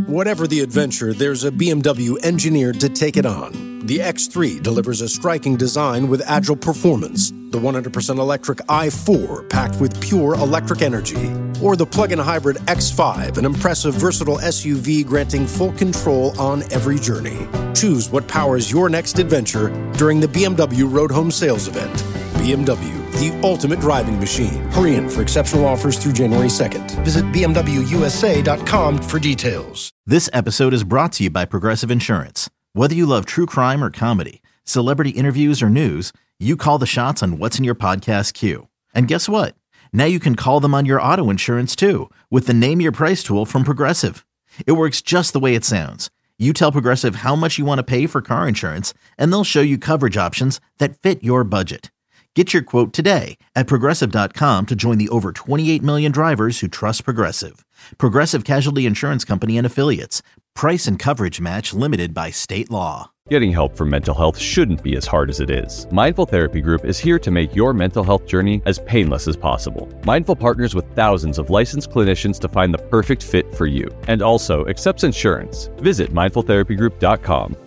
Whatever the adventure, there's a BMW engineered to take it on. The X3 delivers a striking design with agile performance. The 100% electric i4 packed with pure electric energy. Or the plug-in hybrid X5, an impressive, versatile SUV granting full control on every journey. Choose what powers your next adventure during the BMW Road Home Sales Event. BMW, the ultimate driving machine. Hurry in for exceptional offers through January 2nd. Visit BMWUSA.com for details. This episode is brought to you by Progressive Insurance. Whether you love true crime or comedy, celebrity interviews or news, you call the shots on what's in your podcast queue. And guess what? Now you can call them on your auto insurance too with the Name Your Price tool from Progressive. It works just the way it sounds. You tell Progressive how much you want to pay for car insurance, and they'll show you coverage options that fit your budget. Get your quote today at Progressive.com to join the over 28 million drivers who trust Progressive. Progressive Casualty Insurance Company and Affiliates. Price and coverage match limited by state law. Getting help for mental health shouldn't be as hard as it is. Mindful Therapy Group is here to make your mental health journey as painless as possible. Mindful partners with thousands of licensed clinicians to find the perfect fit for you, and also accepts insurance. Visit mindfultherapygroup.com.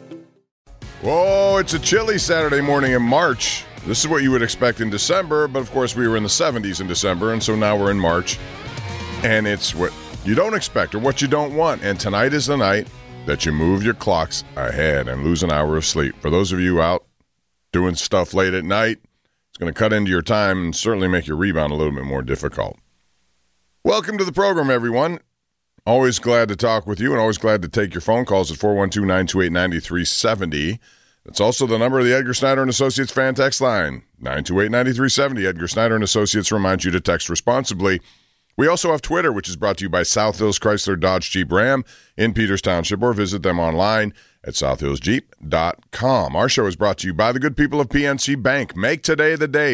Whoa, it's a chilly Saturday morning in March. This is what you would expect in December, but of course we were in the 70s in December, and so now we're in March. And it's what you don't expect or what you don't want. And tonight is the night that you move your clocks ahead and lose an hour of sleep. For those of you out doing stuff late at night, it's going to cut into your time and certainly make your rebound a little bit more difficult. Welcome to the program, everyone. Always glad to talk with you and always glad to take your phone calls at 412-928-9370. That's also the number of the Edgar Snyder & Associates fan text line, 928-9370. Edgar Snyder & Associates reminds you to text responsibly. We also have Twitter, which is brought to you by South Hills Chrysler Dodge Jeep Ram in Peters Township, or visit them online at southhillsjeep.com. Our show is brought to you by the good people of PNC Bank. Make today the day.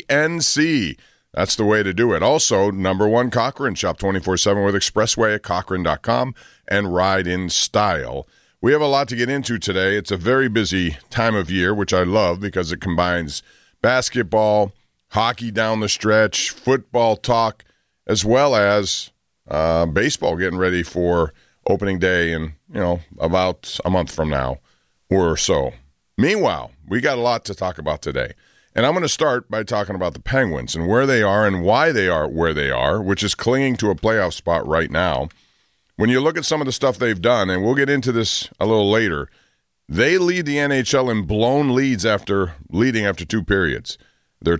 PNC. That's the way to do it. Also, number one Cochrane. Shop 24/7 with Expressway at Cochrane.com and ride in style. We have a lot to get into today. It's a very busy time of year, which I love because it combines basketball, hockey down the stretch, football talk, as well as baseball getting ready for opening day in, about a month from now or so. Meanwhile, we got a lot to talk about today. And I'm going to start by talking about the Penguins and where they are and why they are where they are, which is clinging to a playoff spot right now. When you look at some of the stuff they've done, and we'll get into this a little later, they lead the NHL in blown leads after two periods. They're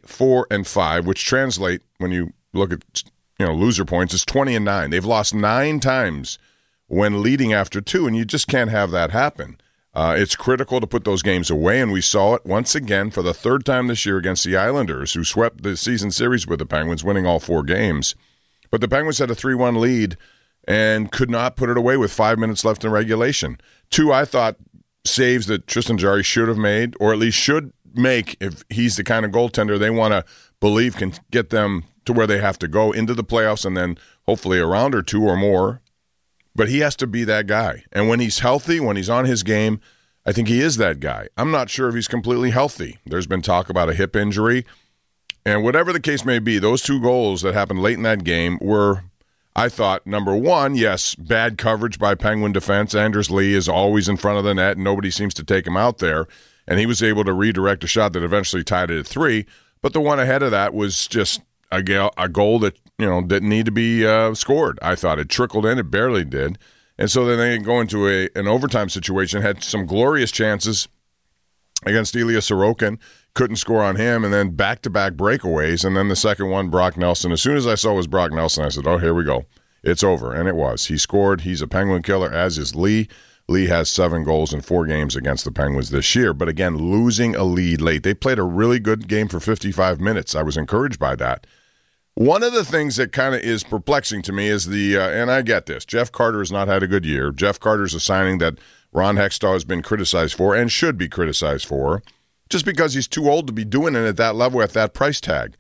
24-5, which translate, when you look at loser points, is 20-9. They've lost 9 times when leading after 2, and you just can't have that happen. It's critical to put those games away, and we saw it once again for the third time this year against the Islanders, who swept the season series with the Penguins, winning all 4 games. But the Penguins had a 3-1 lead and could not put it away with 5 minutes left in regulation. 2, I thought, saves that Tristan Jarry should have made, or at least should make, if he's the kind of goaltender they want to believe can get them to where they have to go into the playoffs and then hopefully a round or 2 or more. But he has to be that guy. And when he's healthy, when he's on his game, I think he is that guy. I'm not sure if he's completely healthy. There's been talk about a hip injury. And whatever the case may be, those 2 goals that happened late in that game were, I thought, number one, yes, bad coverage by Penguin defense. Anders Lee is always in front of the net, and nobody seems to take him out there. And he was able to redirect a shot that eventually tied it at 3. But the one ahead of that was just a goal that didn't need to be scored. I thought it trickled in. It barely did. And so then they go into an overtime situation, had some glorious chances against Ilya Sorokin, couldn't score on him, and then back-to-back breakaways, and then the second one, Brock Nelson. As soon as I saw it was Brock Nelson, I said, oh, here we go. It's over, and it was. He scored. He's a Penguin killer, as is Lee. Lee has 7 goals in 4 games against the Penguins this year, but again, losing a lead late. They played a really good game for 55 minutes. I was encouraged by that. One of the things that kind of is perplexing to me is and I get this, Jeff Carter has not had a good year. Jeff Carter's a signing that Ron Hextall has been criticized for and should be criticized for, just because he's too old to be doing it at that level at that price tag.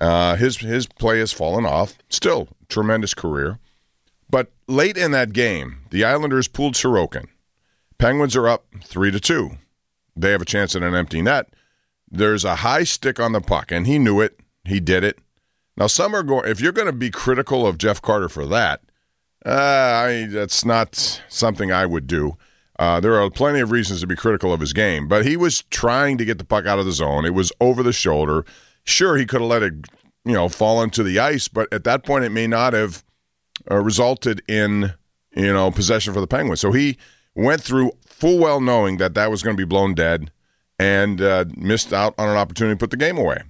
His play has fallen off. Still, tremendous career. But late in that game, the Islanders pulled Sorokin. Penguins are up 3-2. They have a chance at an empty net. There's a high stick on the puck, and he knew it. He did it. Now, some are going, if you're going to be critical of Jeff Carter for that, That's not something I would do. There are plenty of reasons to be critical of his game, but he was trying to get the puck out of the zone. It was over the shoulder. Sure, he could have let it, fall into the ice, but at that point it may not have resulted in, possession for the Penguins. So he went through full well knowing that was going to be blown dead and missed out on an opportunity to put the game away.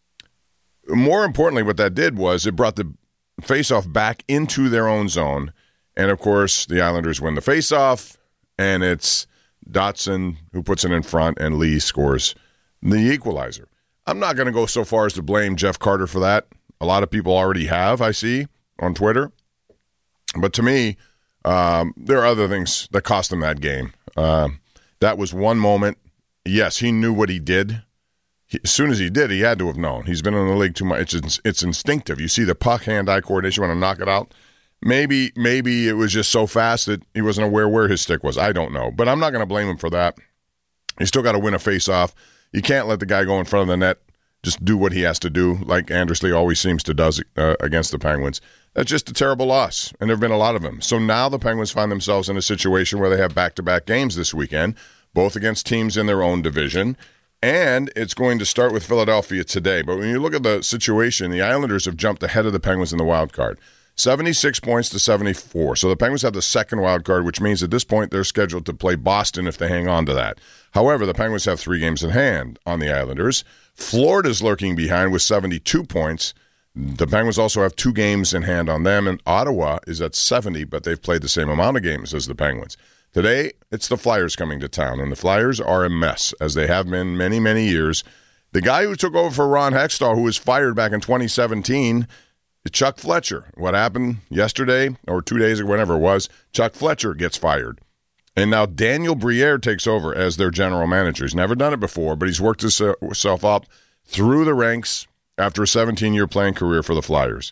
More importantly, what that did was it brought the faceoff back into their own zone. And, of course, the Islanders win the faceoff, and it's Dotson who puts it in front, and Lee scores the equalizer. I'm not going to go so far as to blame Jeff Carter for that. A lot of people already have, I see, on Twitter. But to me, there are other things that cost him that game. That was one moment. Yes, he knew what he did. As soon as he did, he had to have known. He's been in the league too much. It's instinctive. You see the puck, hand-eye coordination, want to knock it out. Maybe it was just so fast that he wasn't aware where his stick was. I don't know. But I'm not going to blame him for that. He still got to win a face-off. You can't let the guy go in front of the net, just do what he has to do, like Anders Lee always seems to does against the Penguins. That's just a terrible loss, and there have been a lot of them. So now the Penguins find themselves in a situation where they have back-to-back games this weekend, both against teams in their own division. And it's going to start with Philadelphia today. But when you look at the situation, the Islanders have jumped ahead of the Penguins in the wild card. 76 points to 74. So the Penguins have the second wild card, which means at this point they're scheduled to play Boston if they hang on to that. However, the Penguins have 3 games in hand on the Islanders. Florida's lurking behind with 72 points. The Penguins also have 2 games in hand on them, and Ottawa is at 70, but they've played the same amount of games as the Penguins. Today, it's the Flyers coming to town, and the Flyers are a mess, as they have been many, many years. The guy who took over for Ron Hextall, who was fired back in 2017, is Chuck Fletcher. What happened yesterday, or 2 days ago, whenever it was, Chuck Fletcher gets fired. And now Daniel Briere takes over as their general manager. He's never done it before, but he's worked himself up through the ranks after a 17-year playing career for the Flyers.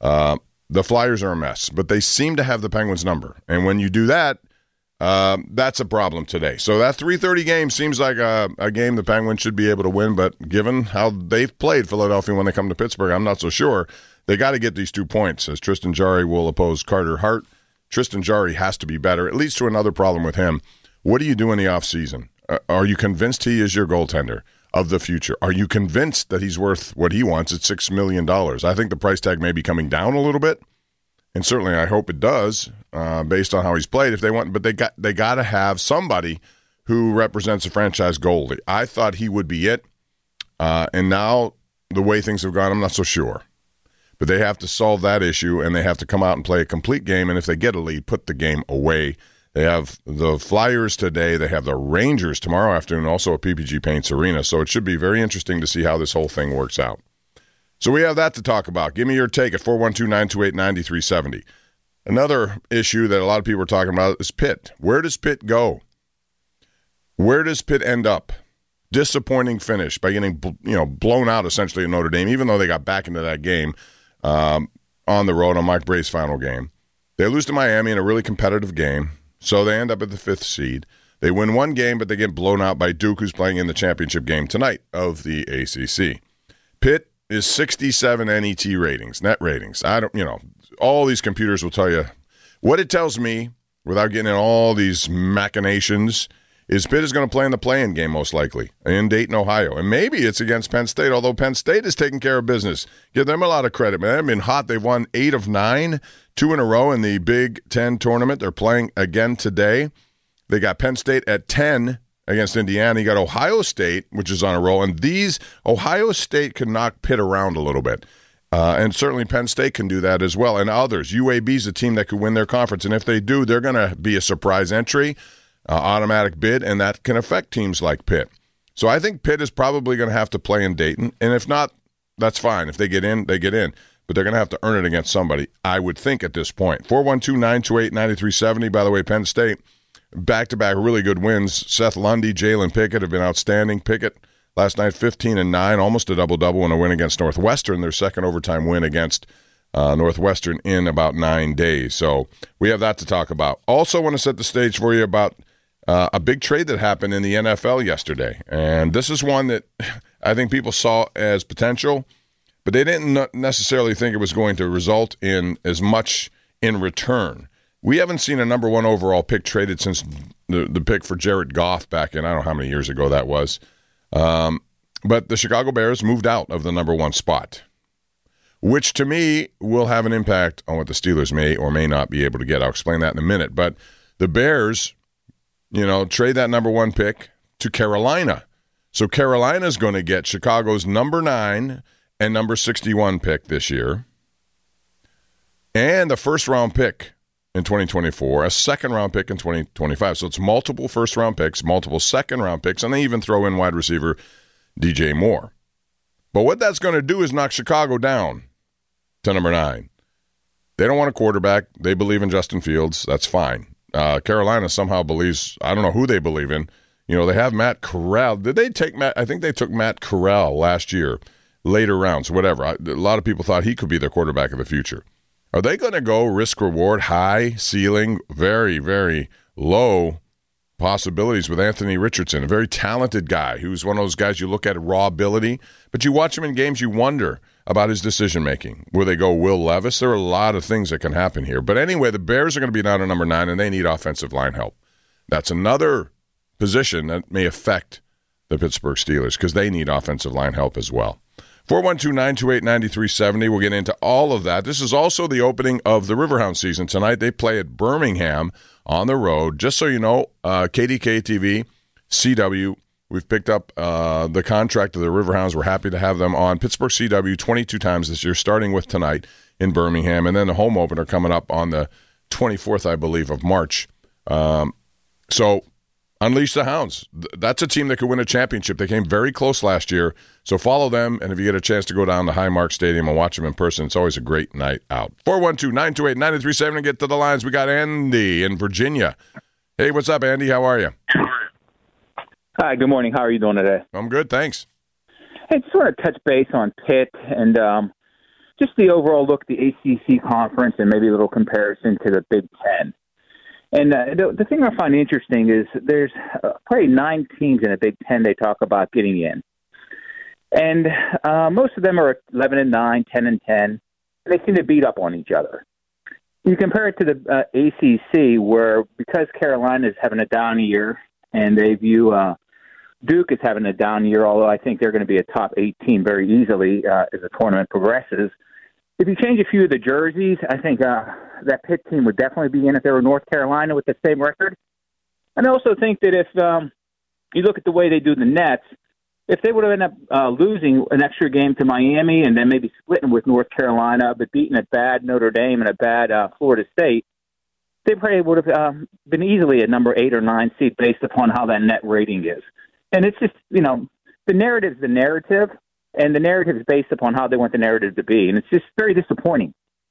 The Flyers are a mess, but they seem to have the Penguins' number. And when you do that, that's a problem today. So that 3:30 game seems like a game the Penguins should be able to win, but given how they've played Philadelphia when they come to Pittsburgh, I'm not so sure. They got to get these 2 points, as Tristan Jarry will oppose Carter Hart. Tristan Jarry has to be better. It leads to another problem with him. What do you do in the offseason? Are you convinced he is your goaltender of the future? Are you convinced that he's worth what he wants at $6 million? I think the price tag may be coming down a little bit. And certainly, I hope it does, based on how he's played. If they want, but they got to have somebody who represents a franchise goalie. I thought he would be it, and now the way things have gone, I'm not so sure. But they have to solve that issue, and they have to come out and play a complete game. And if they get a lead, put the game away. They have the Flyers today. They have the Rangers tomorrow afternoon, also at PPG Paints Arena. So it should be very interesting to see how this whole thing works out. So we have that to talk about. Give me your take at 412-928-9370. Another issue that a lot of people are talking about is Pitt. Where does Pitt go? Where does Pitt end up? Disappointing finish by getting blown out essentially at Notre Dame, even though they got back into that game on the road on Mike Bray's final game. They lose to Miami in a really competitive game, so they end up at the 5th seed. They win one game, but they get blown out by Duke, who's playing in the championship game tonight of the ACC. Pitt is 67 NET ratings, net ratings. All these computers will tell you. What it tells me, without getting in all these machinations, is Pitt is going to play in the play-in game most likely in Dayton, Ohio. And maybe it's against Penn State, although Penn State is taking care of business. Give them a lot of credit, man. They've been hot. They've won 8 of 9, 2 in a row in the Big Ten tournament. They're playing again today. They got Penn State at 10 against Indiana. You got Ohio State, which is on a roll. And Ohio State can knock Pitt around a little bit. And certainly Penn State can do that as well. And others. UAB's a team that could win their conference. And if they do, they're going to be a surprise entry. Automatic bid, and that can affect teams like Pitt. So I think Pitt is probably going to have to play in Dayton, and if not, that's fine. If they get in, they get in. But they're going to have to earn it against somebody, I would think, at this point. 412-928-9370. By the way, Penn State, back-to-back really good wins. Seth Lundy, Jalen Pickett have been outstanding. Pickett, last night, 15-9, almost a double-double in a win against Northwestern, their second overtime win against Northwestern in about 9 days. So we have that to talk about. Also want to set the stage for you about a big trade that happened in the NFL yesterday. And this is one that I think people saw as potential, but they didn't necessarily think it was going to result in as much in return. We haven't seen a number one overall pick traded since the pick for Jared Goff back in, I don't know how many years ago that was. But the Chicago Bears moved out of the number one spot, which to me will have an impact on what the Steelers may or may not be able to get. I'll explain that in a minute. But the Bears, trade that number one pick to Carolina. So Carolina's going to get Chicago's number 9 and number 61 pick this year, and the first-round pick in 2024, a second-round pick in 2025. So it's multiple first-round picks, multiple second-round picks, and they even throw in wide receiver DJ Moore. But what that's going to do is knock Chicago down to number 9. They don't want a quarterback. They believe in Justin Fields. That's fine. Carolina somehow believes, I don't know who they believe in. They have Matt Corral. Did they take Matt? I think they took Matt Corral last year, later rounds, whatever. A lot of people thought he could be their quarterback of the future. Are they going to go risk-reward, high ceiling, very, very low possibilities with Anthony Richardson, a very talented guy who's one of those guys you look at raw ability, but you watch him in games, you wonder about his decision-making. Will they go Will Levis? There are a lot of things that can happen here. But anyway, the Bears are going to be down to number 9, and they need offensive line help. That's another position that may affect the Pittsburgh Steelers because they need offensive line help as well. 412-928-9370. We'll get into all of that. This is also the opening of the Riverhound season. Tonight they play at Birmingham on the road. Just so you know, KDK-TV, CW, we've picked up the contract of the Riverhounds. We're happy to have them on. Pittsburgh CW 22 times this year, starting with tonight in Birmingham. And then the home opener coming up on the 24th, I believe, of March. So unleash the Hounds. That's a team that could win a championship. They came very close last year. So follow them, and if you get a chance to go down to Highmark Stadium and watch them in person, it's always a great night out. 412-928-9370 and get to the lines. We got Andy in Virginia. Hey, what's up, Andy? How are you? Hi, good morning. How are you doing today? I'm good, thanks. Hey, just want to touch base on Pitt and just the overall look at the ACC conference and maybe a little comparison to the Big Ten. And the thing I find interesting is there's probably 9 teams in the Big Ten they talk about getting in. And most of them are 11-9, 10-10, and they seem to beat up on each other. You compare it to the ACC, where because Carolina is having a down year, and they view Duke as having a down year, although I think they're going to be a top 8 team very easily as the tournament progresses. If you change a few of the jerseys, I think that Pitt team would definitely be in if they were North Carolina with the same record. And I also think that if you look at the way they do the Nets, if they would have ended up losing an extra game to Miami and then maybe splitting with North Carolina, but beating a bad Notre Dame and a bad Florida State, they probably would have been easily a number 8 or 9 seed based upon how that net rating is. And it's just, the narrative's the narrative, and the narrative is based upon how they want the narrative to be. And it's just very disappointing.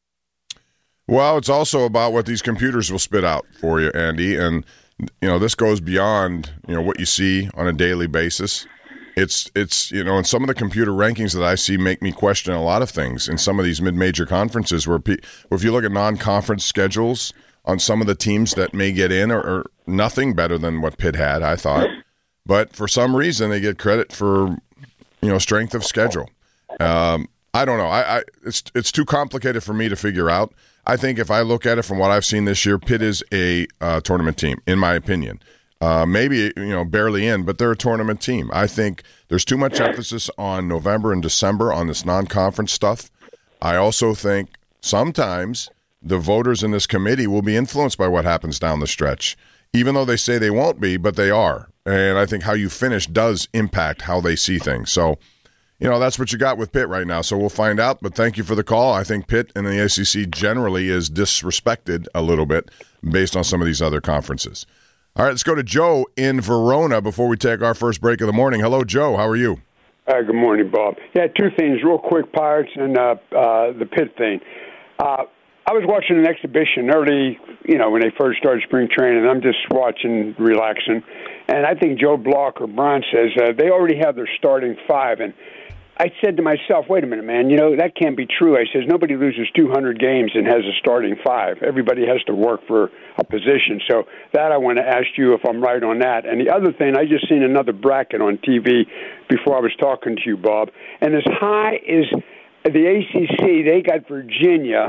Well, it's also about what these computers will spit out for you, Andy. And, this goes beyond, what you see on a daily basis. It's and some of the computer rankings that I see make me question a lot of things in some of these mid-major conferences where if you look at non-conference schedules on some of the teams that may get in are nothing better than what Pitt had, I thought. But for some reason, they get credit for, strength of schedule. I don't know. It's too complicated for me to figure out. I think if I look at it from what I've seen this year, Pitt is a tournament team, in my opinion. Maybe, barely in, but they're a tournament team. I think there's too much emphasis on November and December on this non-conference stuff. I also think sometimes the voters in this committee will be influenced by what happens down the stretch, even though they say they won't be, but they are. And I think how you finish does impact how they see things. So, that's what you got with Pitt right now. So we'll find out, but thank you for the call. I think Pitt and the ACC generally is disrespected a little bit based on some of these other conferences. All right, let's go to Joe in Verona before we take our first break of the morning. Hello, Joe. How are you? Good morning, Bob. Yeah, 2 things real quick, Pirates and the Pitt thing. I was watching an exhibition early, when they first started spring training. I'm just watching, relaxing. And I think Joe Block or Brian says they already have their starting 5. And I said to myself, wait a minute, man, that can't be true. I says, nobody loses 200 games and has a starting 5. Everybody has to work for a position. So that I want to ask you if I'm right on that. And the other thing, I just seen another bracket on TV before I was talking to you, Bob. And as high as the ACC, they got Virginia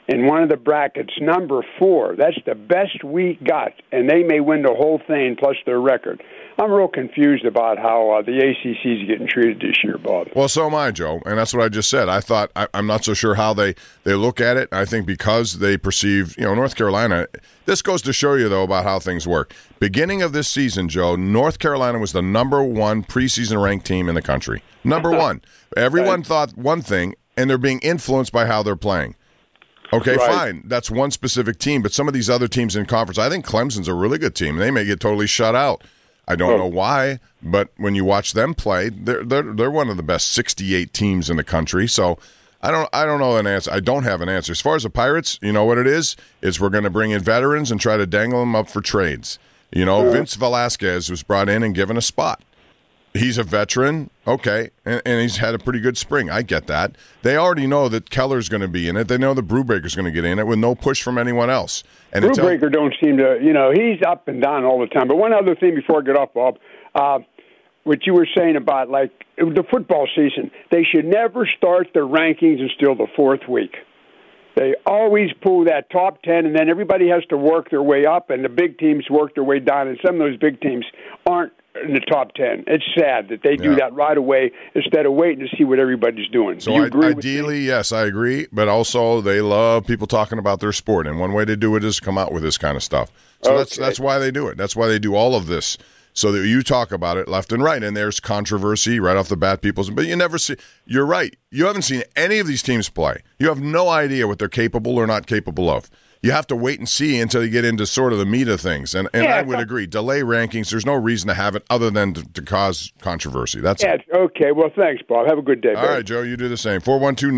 in one of the brackets, number 4. That's the best we got, and they may win the whole thing plus their record. I'm real confused about how the ACC is getting treated this year, Bob. Well, so am I, Joe, and that's what I just said. I thought I'm not so sure how they look at it. I think because they perceive, North Carolina. This goes to show you, though, about how things work. Beginning of this season, Joe, North Carolina was the number 1 preseason ranked team in the country. Number 1. Everyone thought one thing, and they're being influenced by how they're playing. Okay, right. Fine. That's one specific team, but some of these other teams in conference, I think Clemson's a really good team. They may get totally shut out. I don't know why, but when you watch them play, they're one of the best 68 teams in the country. So I don't know an answer. I don't have an answer. As far as the Pirates, you know what it is? It's we're going to bring in veterans and try to dangle them up for trades. Vince Velasquez was brought in and given a spot. He's a veteran, okay, and he's had a pretty good spring. I get that. They already know that Keller's going to be in it. They know that Brubaker's going to get in it with no push from anyone else. And Brubaker don't seem to, he's up and down all the time. But one other thing before I get off, Bob, what you were saying about, like, the football season, they should never start their rankings until the 4th week. They always pull that top 10, and then everybody has to work their way up, and the big teams work their way down, and some of those big teams aren't in the top 10. It's sad that they do that right away instead of waiting to see what everybody's doing. So ideally, yes, I agree, but also they love people talking about their sport, and one way to do it is come out with this kind of stuff. So that's why they do it. That's why they do all of this, so that you talk about it left and right, and there's controversy right off the bat. But you never see. You're right. You haven't seen any of these teams play. You have no idea what they're capable or not capable of. You have to wait and see until you get into sort of the meat of things. And I would agree. Delay rankings, there's no reason to have it other than to cause controversy. That's it. Okay. Well, thanks, Bob. Have a good day. All right, Joe, you do the same.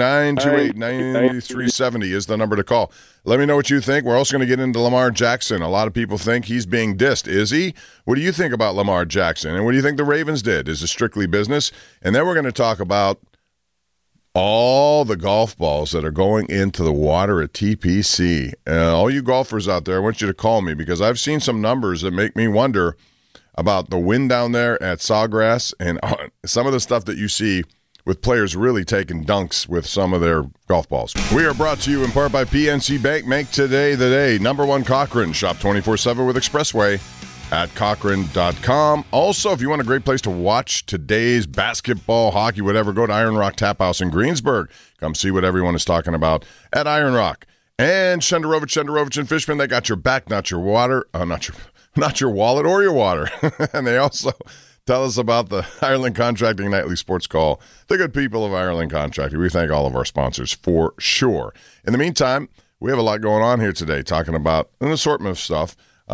412-928-9370 is the number to call. Let me know what you think. We're also going to get into Lamar Jackson. A lot of people think he's being dissed. Is he? What do you think about Lamar Jackson? And what do you think the Ravens did? Is it strictly business? And then we're going to talk about all the golf balls that are going into the water at TPC. All you golfers out there, I want you to call me because I've seen some numbers that make me wonder about the wind down there at Sawgrass and some of the stuff that you see with players really taking dunks with some of their golf balls. We are brought to you in part by PNC Bank. Make today the day. Number 1 Cochran. Shop 24/7 with Expressway at Cochran.com. Also, if you want a great place to watch today's basketball, hockey, whatever, go to Iron Rock Tap House in Greensburg. Come see what everyone is talking about at Iron Rock. And Shenderovich and Fishman, they got your back, not your water, not your wallet or your water. And they also tell us about the Ireland Contracting Nightly Sports Call. The good people of Ireland Contracting. We thank all of our sponsors for sure. In the meantime, we have a lot going on here today, talking about an assortment of stuff.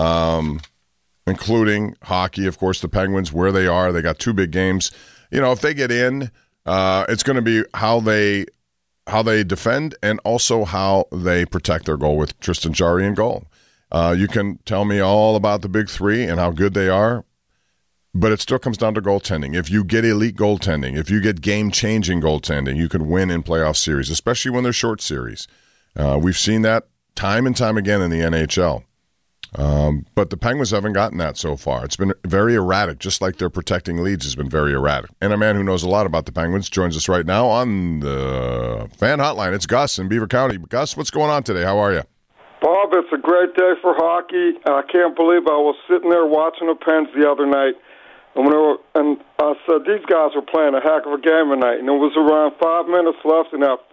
Including hockey, of course, the Penguins, where they are. They got 2 big games. If they get in, it's going to be how they defend and also how they protect their goal with Tristan Jarry in goal. You can tell me all about the big 3 and how good they are, but it still comes down to goaltending. If you get elite goaltending, if you get game-changing goaltending, you can win in playoff series, especially when they're short series. We've seen that time and time again in the NHL. But the Penguins haven't gotten that so far. It's been very erratic, just like their protecting leads has been very erratic. And a man who knows a lot about the Penguins joins us right now on the fan hotline. It's Gus in Beaver County. Gus, what's going on today? How are you? Bob, it's a great day for hockey. I can't believe I was sitting there watching the Pens the other night, and I said, these guys are playing a heck of a game tonight. And it was around 5 minutes left, and that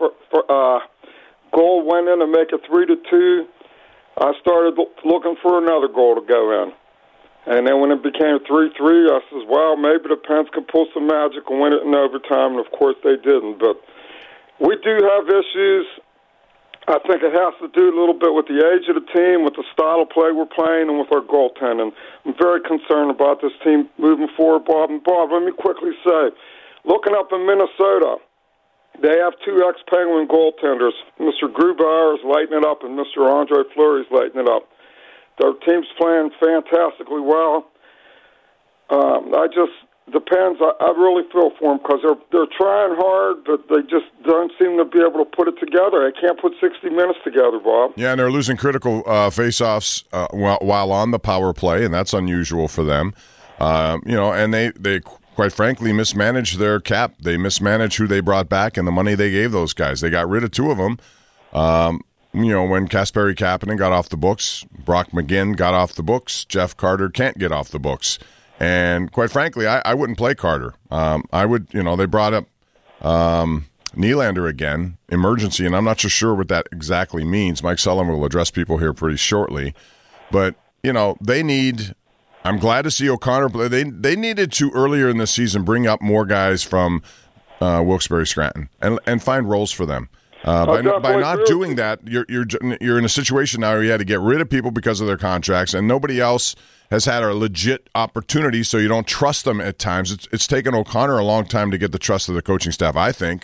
goal went in to make it 3-2. I started looking for another goal to go in. And then when it became 3-3, I says, well, maybe the Pens could pull some magic and win it in overtime, and of course they didn't. But we do have issues. I think it has to do a little bit with the age of the team, with the style of play we're playing, and with our goaltending. I'm very concerned about this team moving forward, Bob. And Bob, let me quickly say, looking up in Minnesota, they have 2 ex-Penguin goaltenders. Mr. Grubauer is lighting it up, and Mr. Andre Fleury is lighting it up. Their team's playing fantastically well. Depends. I really feel for them because they're trying hard, but they just don't seem to be able to put it together. They can't put 60 minutes together, Bob. Yeah, and they're losing critical face-offs while on the power play, and that's unusual for them. And they quite frankly mismanaged their cap. They mismanaged who they brought back and the money they gave those guys. They got rid of 2 of them. when Kasperi Kapanen got off the books, Brock McGinn got off the books, Jeff Carter can't get off the books. And quite frankly, I wouldn't play Carter. I would, they brought up Nylander again, emergency, and I'm not so sure what that exactly means. Mike Sullivan will address people here pretty shortly. But, they need – I'm glad to see O'Connor play. They needed to, earlier in the season, bring up more guys from Wilkes-Barre Scranton and find roles for them. By not doing that, you're in a situation now where you had to get rid of people because of their contracts, and nobody else has had a legit opportunity, so you don't trust them at times. It's taken O'Connor a long time to get the trust of the coaching staff, I think.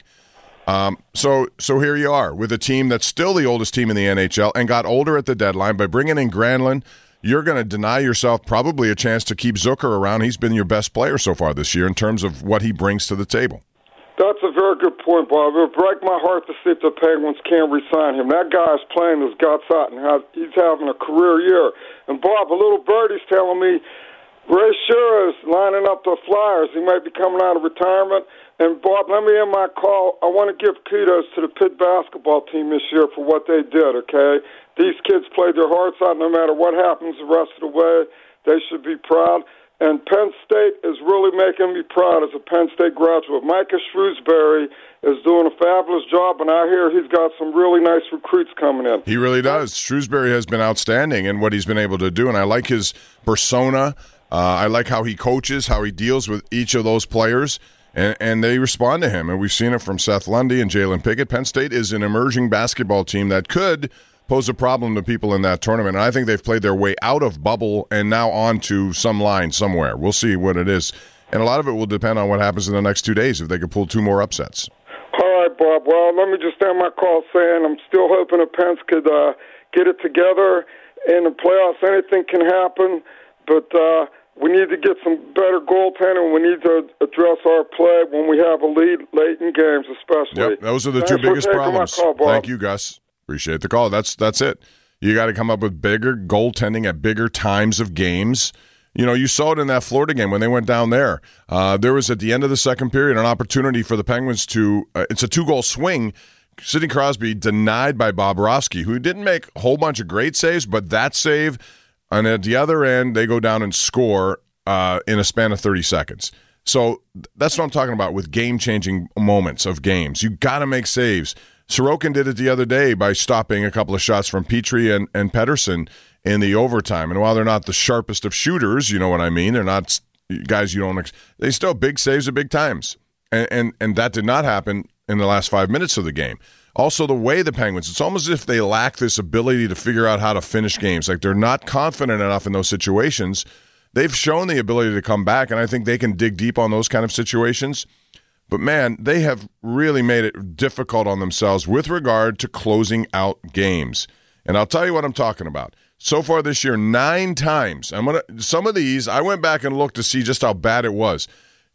So here you are with a team that's still the oldest team in the NHL and got older at the deadline. By bringing in Granlund, you're going to deny yourself probably a chance to keep Zucker around. He's been your best player so far this year in terms of what he brings to the table. That's a very good point, Bob. It would break my heart to see if the Penguins can't re-sign him. That guy's playing his guts out, and he's having a career year. And, Bob, a little birdie's telling me Ray Shura is lining up the Flyers. He might be coming out of retirement. And, Bob, let me end my call. I want to give kudos to the Pitt basketball team this year for what they did, okay? These kids played their hearts out no matter what happens the rest of the way. They should be proud. And Penn State is really making me proud as a Penn State graduate. Micah Shrewsbury is doing a fabulous job, and I hear he's got some really nice recruits coming in. He really does. Shrewsbury has been outstanding in what he's been able to do, and I like his persona. I like how he coaches, how he deals with each of those players, and they respond to him. And we've seen it from Seth Lundy and Jalen Pickett. Penn State is an emerging basketball team that could pose a problem to people in that tournament. And I think they've played their way out of bubble and now on to some line somewhere. We'll see what it is. And a lot of it will depend on what happens in the next 2 days if they can pull 2 more upsets. All right, Bob. Well, let me just end my call saying I'm still hoping the Pens could get it together in the playoffs. Anything can happen, but we need to get some better goaltending. We need to address our play when we have a lead late in games, especially. Yep, those are the two biggest problems. Thank you, Gus. Appreciate the call. That's it. You got to come up with bigger goaltending at bigger times of games. You saw it in that Florida game when they went down there. There was, at the end of the second period, an opportunity for the Penguins to it's a 2-goal swing. Sidney Crosby denied by Bobrovsky, who didn't make a whole bunch of great saves, but that save, and at the other end, they go down and score in a span of 30 seconds. So that's what I'm talking about with game-changing moments of games. You got to make saves. Sorokin did it the other day by stopping a couple of shots from Petrie and Pettersson in the overtime. And while they're not the sharpest of shooters, you know what I mean, they're not guys you don't – they still big saves at big times. And that did not happen in the last 5 minutes of the game. Also, the way the Penguins – it's almost as if they lack this ability to figure out how to finish games. Like they're not confident enough in those situations. They've shown the ability to come back, and I think they can dig deep on those kind of situations. But, man, they have really made it difficult on themselves with regard to closing out games. And I'll tell you what I'm talking about. So far this year, 9 times. Some of these, I went back and looked to see just how bad it was.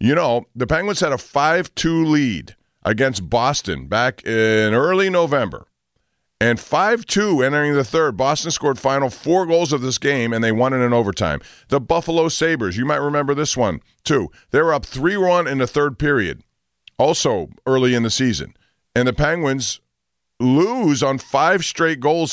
The Penguins had a 5-2 lead against Boston back in early November. And 5-2 entering the third. Boston scored final 4 goals of this game, and they won in an overtime. The Buffalo Sabres, you might remember this one, too. They were up 3-1 in the third period. Also early in the season. And the Penguins lose on 5 straight goals,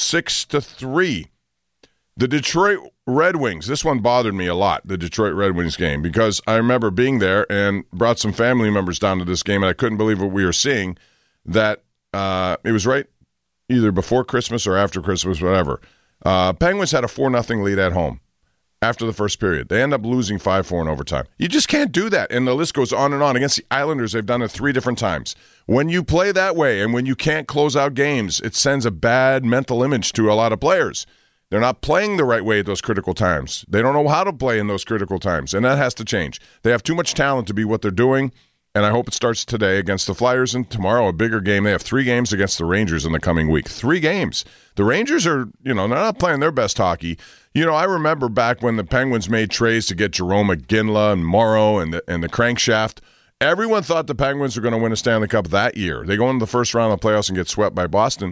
6-3. The Detroit Red Wings, this one bothered me a lot, the Detroit Red Wings game, because I remember being there and brought some family members down to this game, and I couldn't believe what we were seeing, that it was right either before Christmas or after Christmas, whatever. Penguins had a 4-0 lead at home after the first period. They end up losing 5-4 in overtime. You just can't do that. And the list goes on and on. Against the Islanders, they've done it 3 different times. When you play that way and when you can't close out games, it sends a bad mental image to a lot of players. They're not playing the right way at those critical times. They don't know how to play in those critical times, and that has to change. They have too much talent to be what they're doing, and I hope it starts today against the Flyers, and tomorrow a bigger game. They have 3 games against the Rangers in the coming week. 3 games. The Rangers are, they're not playing their best hockey. I remember back when the Penguins made trades to get Jarome Iginla and Morrow and the crankshaft. Everyone thought the Penguins were going to win a Stanley Cup that year. They go into the first round of the playoffs and get swept by Boston.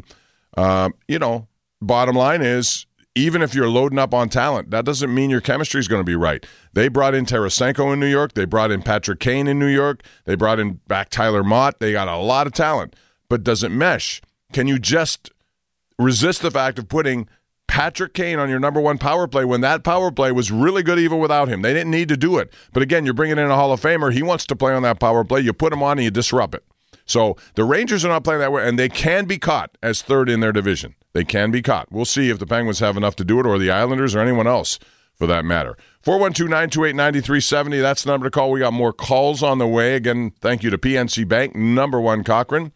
Bottom line is, even if you're loading up on talent, that doesn't mean your chemistry is going to be right. They brought in Tarasenko in New York. They brought in Patrick Kane in New York. They brought in back Tyler Mott. They got a lot of talent, but does it mesh? Can you just resist the fact of putting Patrick Kane on your number one power play when that power play was really good even without him. They didn't need to do it. But again, you're bringing in a Hall of Famer. He wants to play on that power play. You put him on and you disrupt it. So the Rangers are not playing that way, and they can be caught as third in their division. They can be caught. We'll see if the Penguins have enough to do it, or the Islanders, or anyone else for that matter. 412-928-9370. That's the number to call. We got more calls on the way. Again, thank you to PNC Bank, number one Cochrane,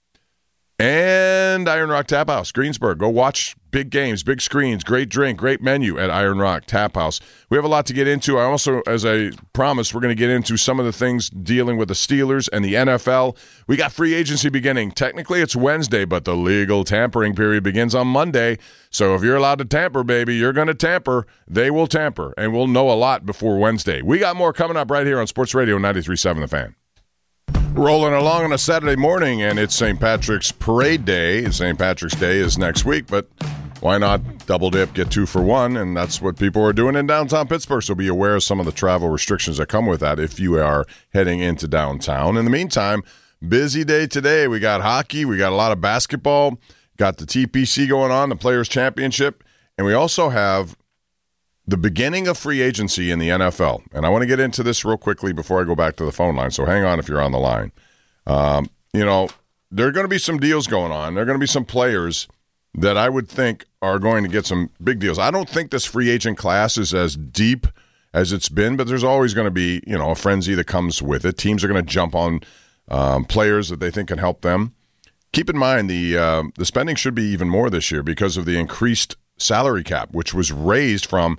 and Iron Rock Tap House, Greensburg. Go watch big games, big screens, great drink, great menu at Iron Rock Tap House. We have a lot to get into. I also, as I promised, we're going to get into some of the things dealing with the Steelers and the NFL. We got free agency beginning. Technically, it's Wednesday, but the legal tampering period begins on Monday. So if you're allowed to tamper, baby, you're going to tamper. They will tamper, and we'll know a lot before Wednesday. We got more coming up right here on Sports Radio 93.7 The Fan. Rolling along on a Saturday morning, and it's St. Patrick's Parade Day. St. Patrick's Day is next week, but why not double dip, get 2 for 1? And that's what people are doing in downtown Pittsburgh, so be aware of some of the travel restrictions that come with that if you are heading into downtown. In the meantime, busy day today. We got hockey, we got a lot of basketball, got the TPC going on, the Players' Championship, and we also have the beginning of free agency in the NFL. And I want to get into this real quickly before I go back to the phone line, so hang on if you're on the line. There are going to be some deals going on. There are going to be some players that I would think are going to get some big deals. I don't think this free agent class is as deep as it's been, but there's always going to be, a frenzy that comes with it. Teams are going to jump on players that they think can help them. Keep in mind, the spending should be even more this year because of the increased salary cap, which was raised from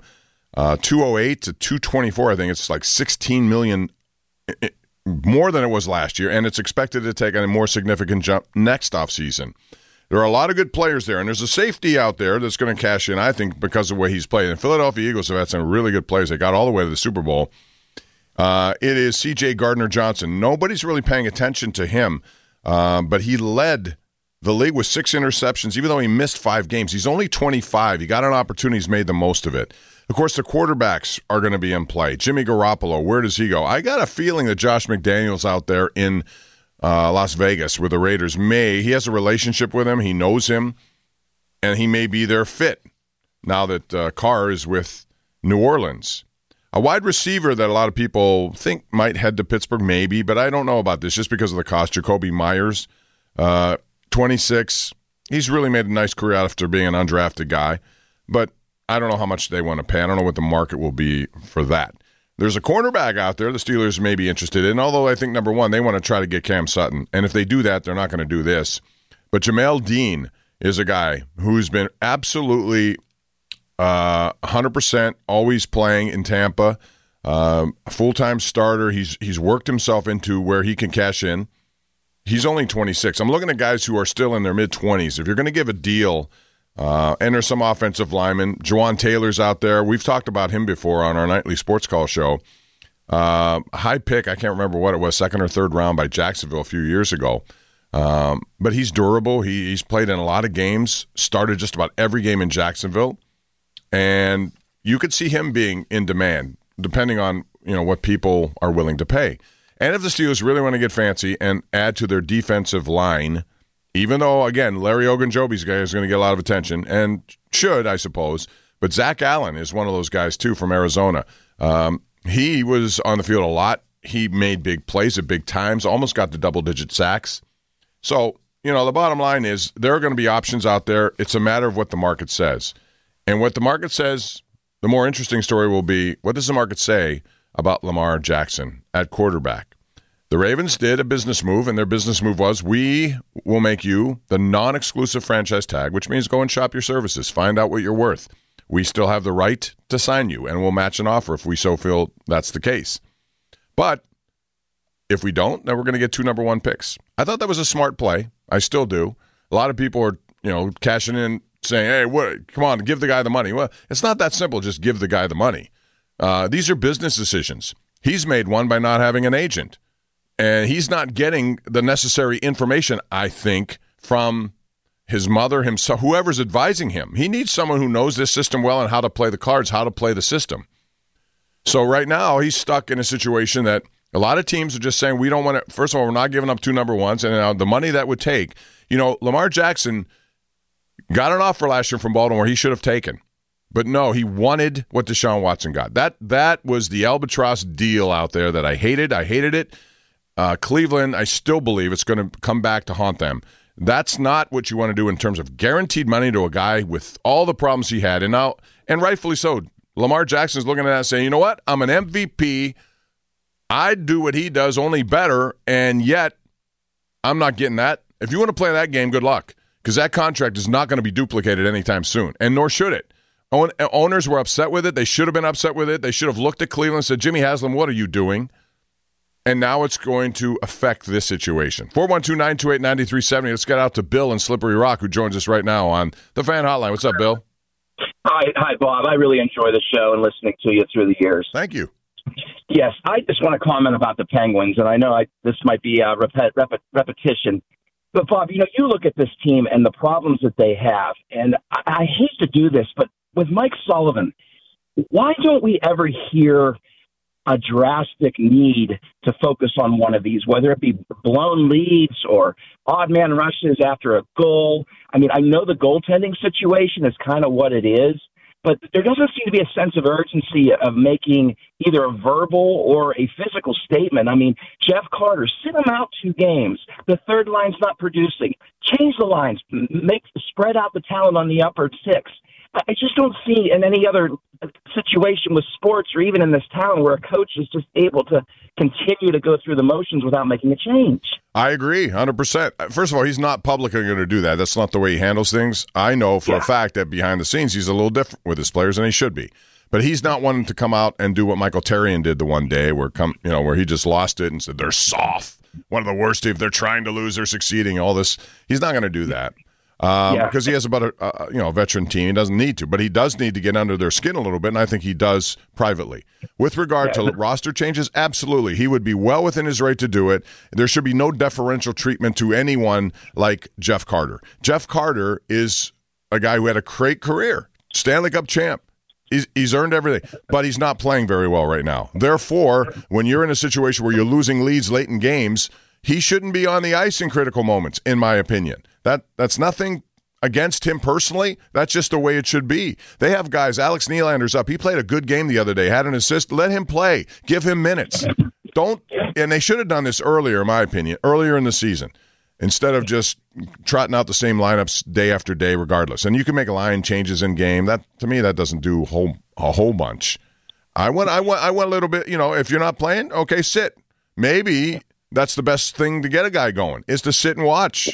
$208 to $224. I think it's like $16 million more than it was last year, and it's expected to take a more significant jump next offseason. There are a lot of good players there, and there's a safety out there that's going to cash in, I think, because of the way he's played. And Philadelphia Eagles have had some really good players. They got all the way to the Super Bowl. It is C.J. Gardner-Johnson. Nobody's really paying attention to him, but he led the league with 6 interceptions, even though he missed 5 games. He's only 25. He got an opportunity. He's made the most of it. Of course, the quarterbacks are going to be in play. Jimmy Garoppolo, where does he go? I got a feeling that Josh McDaniels out there in Las Vegas with the Raiders he has a relationship with him. He knows him, and he may be their fit now that Carr is with New Orleans. A wide receiver that a lot of people think might head to Pittsburgh, maybe, but I don't know about this just because of the cost. Jacoby Myers, 26. He's really made a nice career after being an undrafted guy, but I don't know how much they want to pay. I don't know what the market will be for that. There's a cornerback out there the Steelers may be interested in, although I think, number one, they want to try to get Cam Sutton. And if they do that, they're not going to do this. But Jamel Dean is a guy who's been absolutely 100% always playing in Tampa, a full-time starter. He's worked himself into where he can cash in. He's only 26. I'm looking at guys who are still in their mid-20s. If you're going to give a deal, and there's some offensive linemen. Jawan Taylor's out there. We've talked about him before on our nightly sports call show. High pick, I can't remember what it was, 2nd or 3rd round by Jacksonville a few years ago. But he's durable. He's played in a lot of games, started just about every game in Jacksonville. And you could see him being in demand, depending on what people are willing to pay. And if the Steelers really want to get fancy and add to their defensive line, even though, again, Larry Ogunjobi's guy is going to get a lot of attention, and should, I suppose, but Zach Allen is one of those guys, too, from Arizona. He was on the field a lot. He made big plays at big times, almost got to double-digit sacks. So, the bottom line is there are going to be options out there. It's a matter of what the market says. And what the market says, the more interesting story will be, what does the market say about Lamar Jackson at quarterback? The Ravens did a business move, and their business move was, we will make you the non-exclusive franchise tag, which means go and shop your services. Find out what you're worth. We still have the right to sign you, and we'll match an offer if we so feel that's the case. But if we don't, then we're going to get 2 number 1 picks. I thought that was a smart play. I still do. A lot of people are, cashing in, saying, hey, come on, give the guy the money. Well, it's not that simple, just give the guy the money. These are business decisions. He's made one by not having an agent. And he's not getting the necessary information, I think, from his mother, himself, whoever's advising him. He needs someone who knows this system well and how to play the cards, how to play the system. So right now, he's stuck in a situation that a lot of teams are just saying, we don't want to, first of all, we're not giving up 2 number 1s, and the money that would take, Lamar Jackson Got an offer last year from Baltimore he should have taken. But no, he wanted what Deshaun Watson got. That was the albatross deal out there that I hated. I hated it. Cleveland, I still believe it's going to come back to haunt them. That's not what you want to do in terms of guaranteed money to a guy with all the problems he had. And rightfully so, Lamar Jackson's looking at that saying, you know what? I'm an MVP. I'd do what he does, only better, and yet I'm not getting that. If you want to play that game, good luck, because that contract is not going to be duplicated anytime soon, and nor should it. Owners were upset with it. They should have been upset with it. They should have looked at Cleveland and said, Jimmy Haslam, what are you doing? And now it's going to affect this situation. 412-928-9370. Let's get out to Bill in Slippery Rock, who joins us right now on the Fan Hotline. What's up, Bill? Hi, Bob. I really enjoy the show and listening to you through the years. Thank you. Yes, I just want to comment about the Penguins, and I know this might be a repetition. But, Bob, you look at this team and the problems that they have, and I hate to do this, but with Mike Sullivan, why don't we ever hear a drastic need to focus on one of these, whether it be blown leads or odd man rushes after a goal? I mean, I know the goaltending situation is kind of what it is, but there doesn't seem to be a sense of urgency of making either a verbal or a physical statement. I mean, Jeff Carter, sit him out 2 games. The third line's not producing. Change the lines. Spread out the talent on the upper 6. I just don't see in any other situation with sports or even in this town where a coach is just able to continue to go through the motions without making a change. I agree, 100%. First of all, he's not publicly going to do that. That's not the way he handles things. I know for a fact that behind the scenes he's a little different with his players, and he should be. But he's not wanting to come out and do what Michael Therrien did the one day where he just lost it and said they're soft. One of the worst teams. They're trying to lose. They're succeeding. All this. He's not going to do that. Because he has about a veteran team. He doesn't need to, but he does need to get under their skin a little bit, and I think he does privately. With regard to roster changes, absolutely. He would be well within his right to do it. There should be no deferential treatment to anyone like Jeff Carter. Jeff Carter is a guy who had a great career, Stanley Cup champ. He's earned everything, but he's not playing very well right now. Therefore, when you're in a situation where you're losing leads late in games, he shouldn't be on the ice in critical moments, in my opinion. That's nothing against him personally. That's just the way it should be. They have guys. Alex Nylander's up. He played a good game the other day, had an assist. Let him play. Give him minutes. And they should have done this earlier, in my opinion, earlier in the season, instead of just trotting out the same lineups day after day regardless. And you can make line changes in game. That, to me, that doesn't do a whole bunch. I went a little bit, if you're not playing, okay, sit. Maybe that's the best thing to get a guy going, is to sit and watch,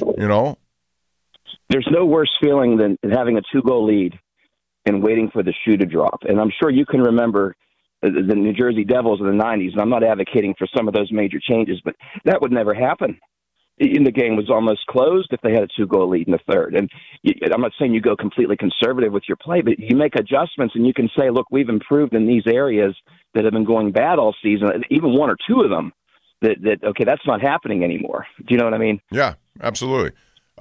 There's no worse feeling than having a 2-goal lead and waiting for the shoe to drop. And I'm sure you can remember the New Jersey Devils in the 90s, and I'm not advocating for some of those major changes, but that would never happen. The game was almost closed if they had a 2-goal lead in the third. And I'm not saying you go completely conservative with your play, but you make adjustments and you can say, look, we've improved in these areas that have been going bad all season, even 1 or 2 of them, okay, that's not happening anymore. Do you know what I mean? Yeah, absolutely.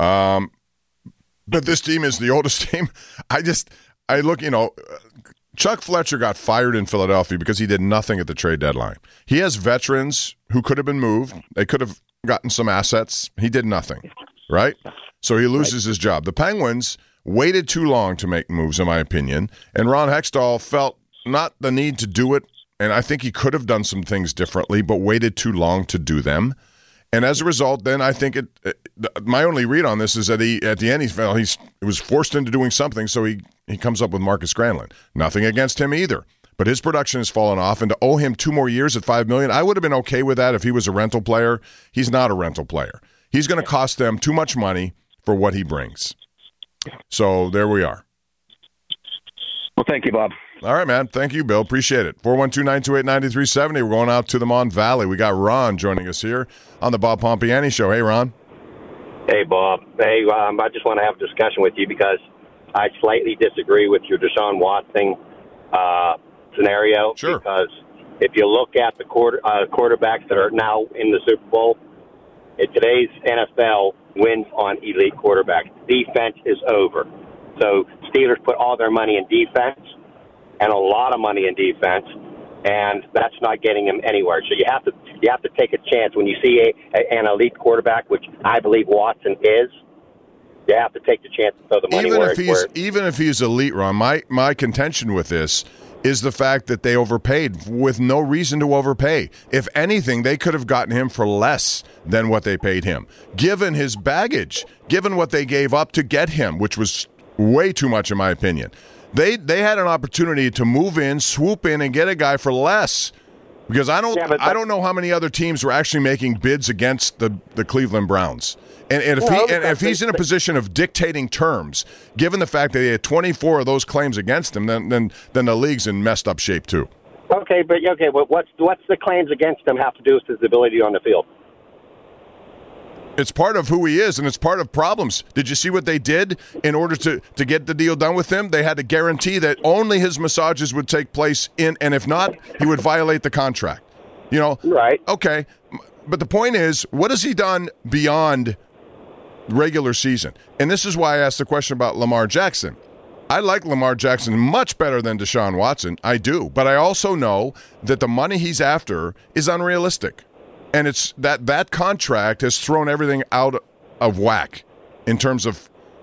But this team is the oldest team. I look, Chuck Fletcher got fired in Philadelphia because he did nothing at the trade deadline. He has veterans who could have been moved. They could have gotten some assets. He did nothing, right? So he loses his job. The Penguins waited too long to make moves, in my opinion, and Ron Hextall felt not the need to do it, and I think he could have done some things differently, but waited too long to do them. And as a result, then I think my only read on this is that at the end he was forced into doing something, so he comes up with Marcus Granlund. Nothing against him either, but his production has fallen off, and to owe him 2 more years at $5 million, I would have been okay with that if he was a rental player. He's not a rental player. He's going to cost them too much money for what he brings. So there we are. Well, thank you, Bob. All right, man. Thank you, Bill. Appreciate it. 412-928-9370. We're going out to the Mon Valley. We got Ron joining us here on the Bob Pompiani Show. Hey, Ron. Hey, Bob. Hey, I just want to have a discussion with you because I slightly disagree with your Deshaun Watson scenario. Sure. Because if you look at the quarterbacks that are now in the Super Bowl, in today's NFL wins on elite quarterbacks. Defense is over. So Steelers put all their money in defense, and a lot of money in defense, and that's not getting him anywhere. So you have to take a chance when you see an elite quarterback, which I believe Watson is. You have to take the chance to throw the money even if he's elite, Ron, my contention with this is the fact that they overpaid with no reason to overpay. If anything, they could have gotten him for less than what they paid him, given his baggage, given what they gave up to get him, which was way too much in my opinion. They had an opportunity to move in, swoop in, and get a guy for less. Because I don't know how many other teams were actually making bids against the Cleveland Browns. And if he's in a position of dictating terms, given the fact that he had 24 of those claims against him, then the league's in messed up shape too. Okay, but what's the claims against him have to do with his ability on the field? It's part of who he is, and it's part of problems. Did you see what they did in order to get the deal done with him? They had to guarantee that only his massages would take place and if not, he would violate the contract. You know? Right. Okay. But the point is, what has he done beyond regular season? And this is why I asked the question about Lamar Jackson. I like Lamar Jackson much better than Deshaun Watson. I do. But I also know that the money he's after is unrealistic. And it's that contract has thrown everything out of whack in terms of,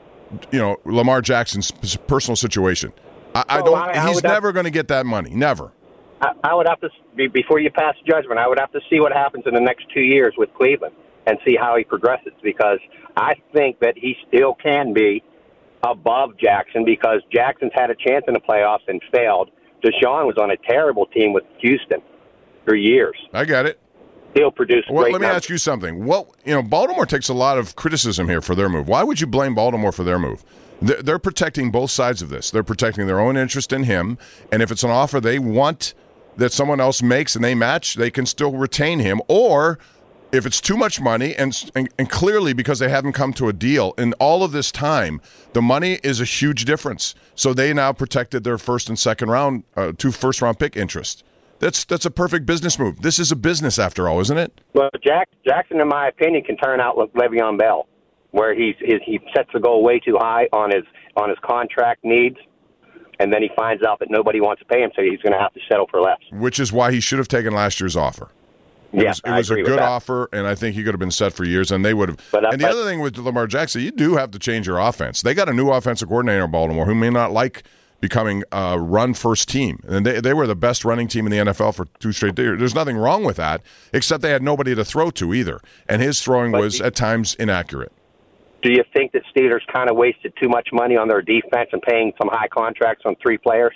Lamar Jackson's personal situation. He's never going to get that money. Never. I would have to, before you pass judgment, I would have to see what happens in the next 2 years with Cleveland and see how he progresses, because I think that he still can be above Jackson, because Jackson's had a chance in the playoffs and failed. Deshaun was on a terrible team with Houston for years. I get it. He'll produce great let me ask you something. Baltimore takes a lot of criticism here for their move. Why would you blame Baltimore for their move? They're protecting both sides of this. They're protecting their own interest in him, and if it's an offer they want that someone else makes and they match, they can still retain him. Or if it's too much money, and clearly because they haven't come to a deal in all of this time, the money is a huge difference. So they now protected their first and second round, 2 first-round pick interest. That's a perfect business move. This is a business after all, isn't it? Well, Jackson, in my opinion, can turn out like Le'Veon Bell, where he sets the goal way too high on his contract needs, and then he finds out that nobody wants to pay him, so he's going to have to settle for less. Which is why he should have taken last year's offer. It was a good offer, and I think he could have been set for years, and they would have. And the other thing with Lamar Jackson, you do have to change your offense. They got a new offensive coordinator in Baltimore who may not like becoming a run-first team. And they were the best running team in the NFL for 2 straight years. There's nothing wrong with that, except they had nobody to throw to either. And his throwing was, at times, inaccurate. Do you think that Steelers kind of wasted too much money on their defense and paying some high contracts on 3 players?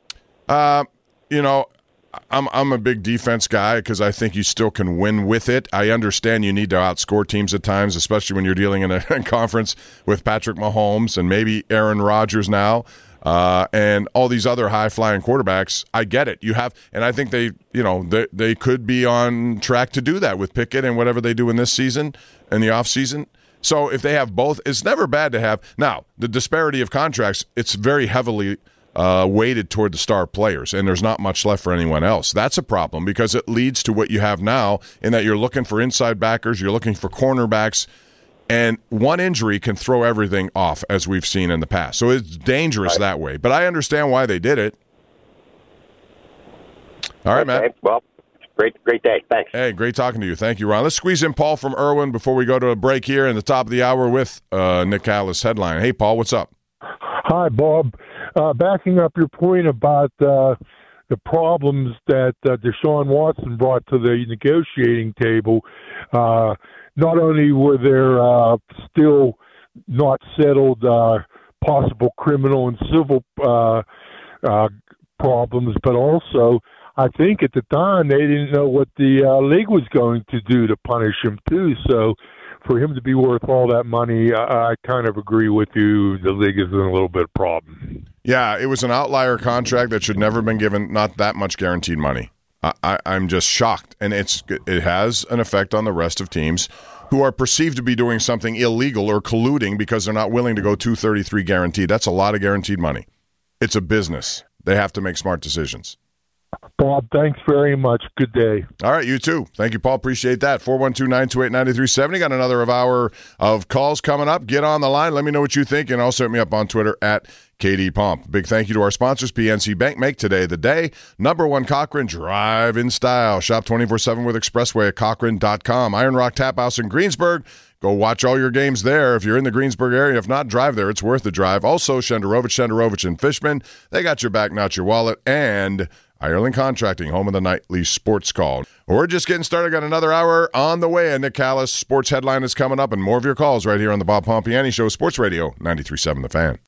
I'm a big defense guy because I think you still can win with it. I understand you need to outscore teams at times, especially when you're dealing in a conference with Patrick Mahomes and maybe Aaron Rodgers now. And all these other high-flying quarterbacks. I get it. And I think they could be on track to do that with Pickett and whatever they do in this season, in the offseason. So if they have both, it's never bad to have. Now, the disparity of contracts, it's very heavily weighted toward the star players, and there's not much left for anyone else. That's a problem because it leads to what you have now in that you're looking for inside backers, you're looking for cornerbacks, and one injury can throw everything off, as we've seen in the past. So it's dangerous that way. But I understand why they did it. All right, Matt. Well, great day. Thanks. Hey, great talking to you. Thank you, Ron. Let's squeeze in Paul from Irwin before we go to a break here in the top of the hour with Nick Callis headline. Hey, Paul, what's up? Hi, Bob. Backing up your point about the problems that Deshaun Watson brought to the negotiating table, not only were there still not settled possible criminal and civil problems, but also I think at the time they didn't know what the league was going to do to punish him too. So for him to be worth all that money, I kind of agree with you. The league is in a little bit of problem. Yeah, it was an outlier contract that should never have been given not that much guaranteed money. I'm just shocked, and it has an effect on the rest of teams who are perceived to be doing something illegal or colluding because they're not willing to go $233 guaranteed. That's a lot of guaranteed money. It's a business. They have to make smart decisions. Bob, thanks very much. Good day. All right, you too. Thank you, Paul. Appreciate that. 412-928-9370. Got another hour of calls coming up. Get on the line. Let me know what you think, and also hit me up on Twitter at KD Pomp. Big thank you to our sponsors, PNC Bank. Make today the day. Number 1 Cochrane, drive in style. Shop 24/7 with Expressway at Cochrane.com. Iron Rock Tap House in Greensburg. Go watch all your games there if you're in the Greensburg area. If not, drive there. It's worth the drive. Also, Shenderovich and Fishman, they got your back, not your wallet. And Ireland Contracting, home of the nightly sports call. We're just getting started. Got another hour on the way. And Nick Callis, Sports Headline is coming up, and more of your calls right here on the Bob Pompiani Show, Sports Radio 93.7 The Fan.